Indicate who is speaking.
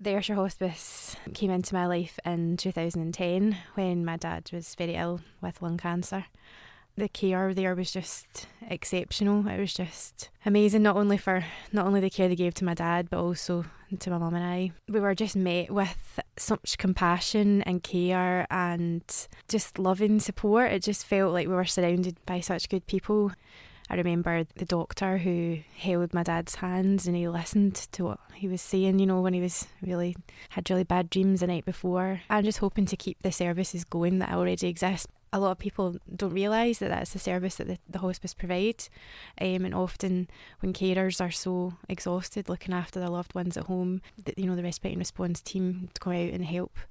Speaker 1: The Ayrshire Hospice came into my life in 2010 when my dad was very ill with lung cancer. The care there was just exceptional. It was just amazing, not only the care they gave to my dad, but also to my mum and I. We were just met with such compassion and care and just loving support. It just felt like we were surrounded by such good people. I remember the doctor who held my dad's hands and he listened to what he was saying, you know, when he had really bad dreams the night before. I'm just hoping to keep the services going that already exist. A lot of people don't realise that that's the service that the hospice provide, and often when carers are so exhausted looking after their loved ones at home, the respite and response team to come out and help